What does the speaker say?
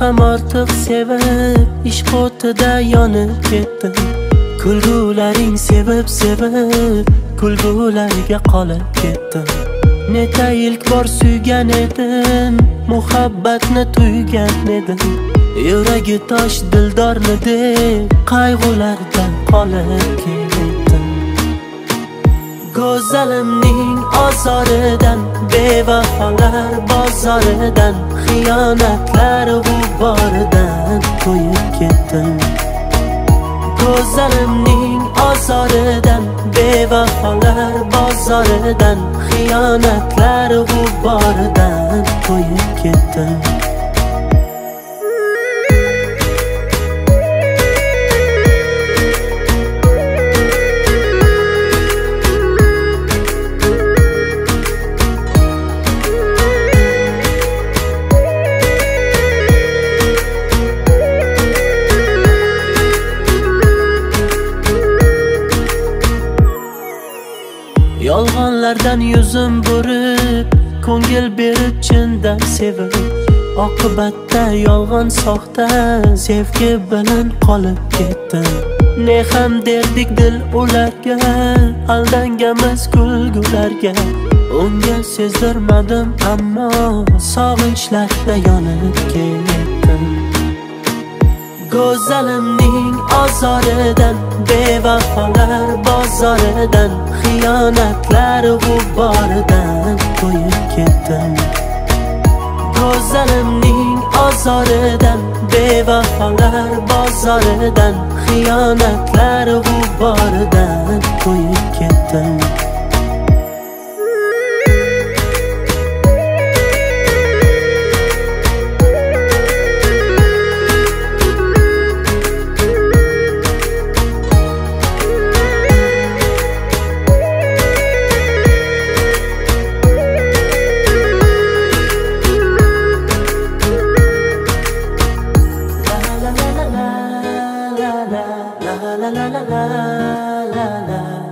ham ortiq sevib ishq o'tida yonib ketdim. Kulgularing sevib kulgularga qolib ketdim. Neta ilk bor suygan edim, muhabbatni tuygan edim. Yuragi tosh dildorni deb qayg'ulardan qolib ketdim. Go'zalimning ozoridan, bevafolar bozoridan, xiyonatlar g'uboridan to'yib ketdim. Go'zalimning ozoridan, bevafolar bozoridan, xiyonatlar g'uboridan to'yib ketdim. Yolg'onlardan yuzim burib, ko'ngil berib chindan sevib, oqibatda yolg'on soxta sevgi bilan qolib ketdim. Ne ham derdik dil ularga, aldanganmiz kulgularga. Unga sezdirmadim, ammo sog'inchlarda yonib ketdim. Go'zalimning ozoridan, bevafolar bozoridan, xiyonatlar g'uboridan to'yib ketdim. Go'zalimning ozoridan, bevafolar bozoridan, xiyonatlar g'uboridan to'yib ketdim. La la la la la la la la.